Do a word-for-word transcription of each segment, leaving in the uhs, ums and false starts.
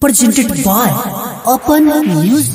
presented by Open News.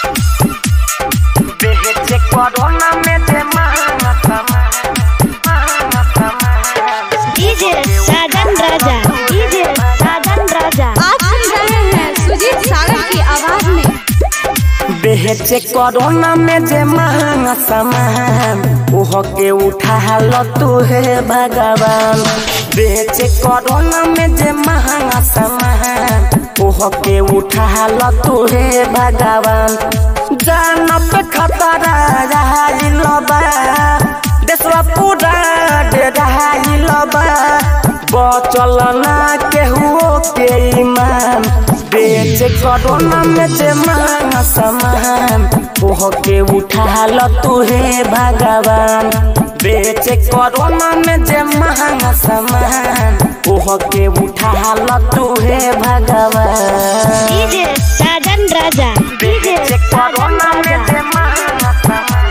DJ Sajan Raja DJ Sajan Raja आप सुन रहे हैं सुजीत सागर की आवाज में। बेचे कोरोना में जे महंगा सामान ओह के उठा लो तू है भगवान। बेचे कोरोना में जे महंगा सामान ओह के उठा लो तू है भगवान। जान पे खतरा रहाइल बा देशवा पूरा डराइल बा बचल ना केहू के ईमान। बेचे कोरोना में जे महंगा सामान ओह के उठा लो तू है भगवान। बेचे कोरोना में जे महंगा सामान ओह के उठा लो तू है भगवान। DJ Sajan Raja DJ corona में जे महंगा सामान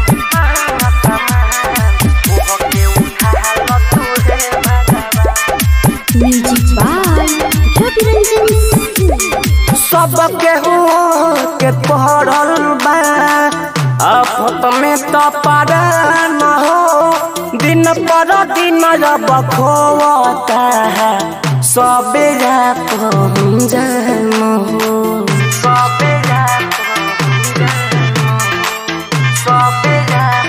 ओह के उठा लो तू है भगवान। म्यूजिक बाय रविरंजन सब केहू के पढ़ल बा आफत में तो पारा न हो। दिन पर दिन जब खोता है सबे रात हम जान हो। सबे रात सबे रात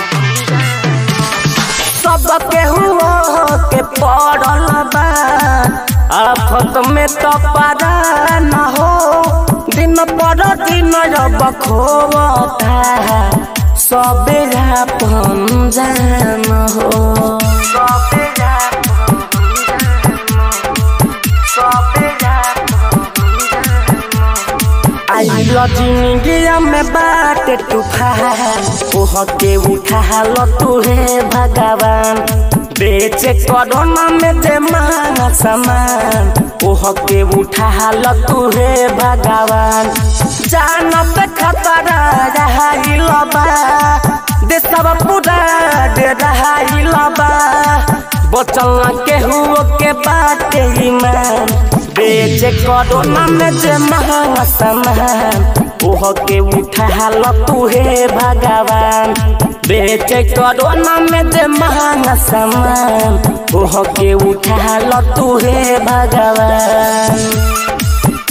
सब केहू के पढ़ल बा आफत में तो पारा न हो। दिन पर दिन जब खोता है सबेरा पंजान हो। सबेरा सबेरा आइल जिंदगी में बात तूफान ओह के उठा लो तू है भगवान। बेचे कोरोना में जे महंगा सामान ओह के उठा लो तू है भगवान। जान पे खतरा रहाइल बा देशवा पूरा डराइल बा बचल केहू के बात ईमान। बेचे कोरोना में जे महंगा सामान ओह के उठा लो तू है भगवान। बेचे कोरोना में जे महंगा सामान ओह के उठा लो तू है भगवान।